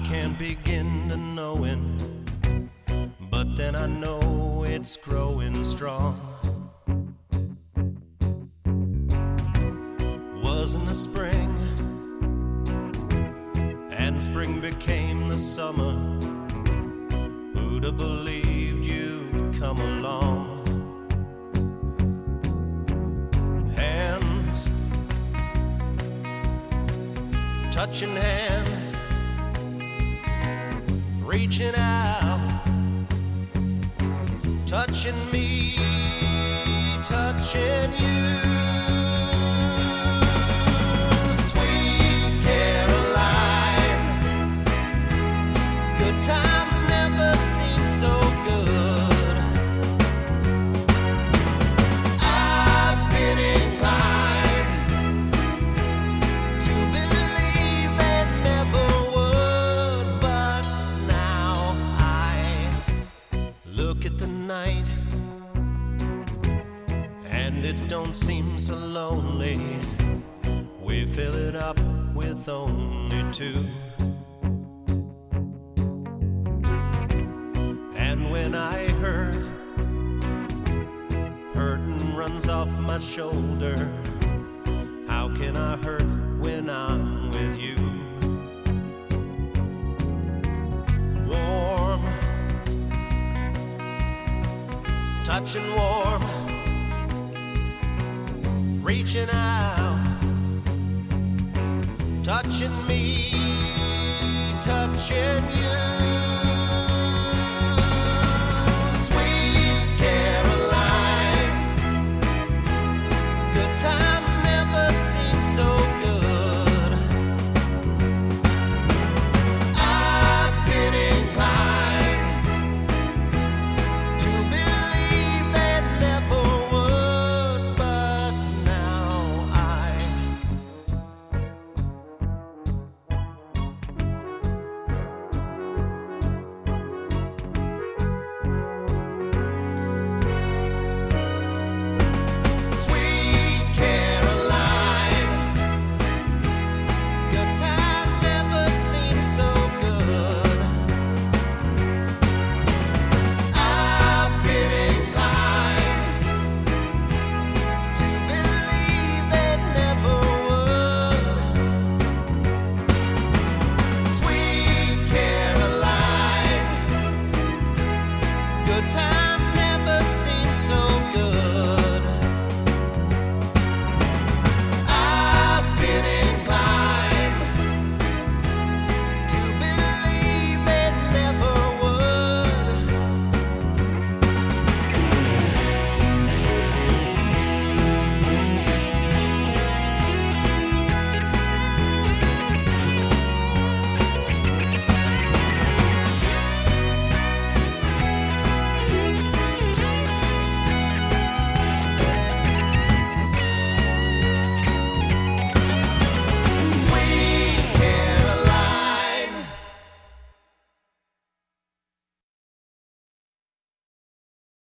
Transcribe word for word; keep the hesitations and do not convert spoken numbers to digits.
can't begin to knowing, but then I know it's growing strong. Wasn't the spring, and spring became the summer. Who'd have believed you'd come along? Hands, touching hands, reaching out, touching me, touching you. Sweet Caroline, good times never seem so good. I've been inclined to believe they never would, but now I look at the night and it don't seem so lonely. We fill it up with only two. And when I hurt, hurting runs off my shoulder. How can I hurt when I'm with you? Warm, touching warm, reaching out, touching me, touching you.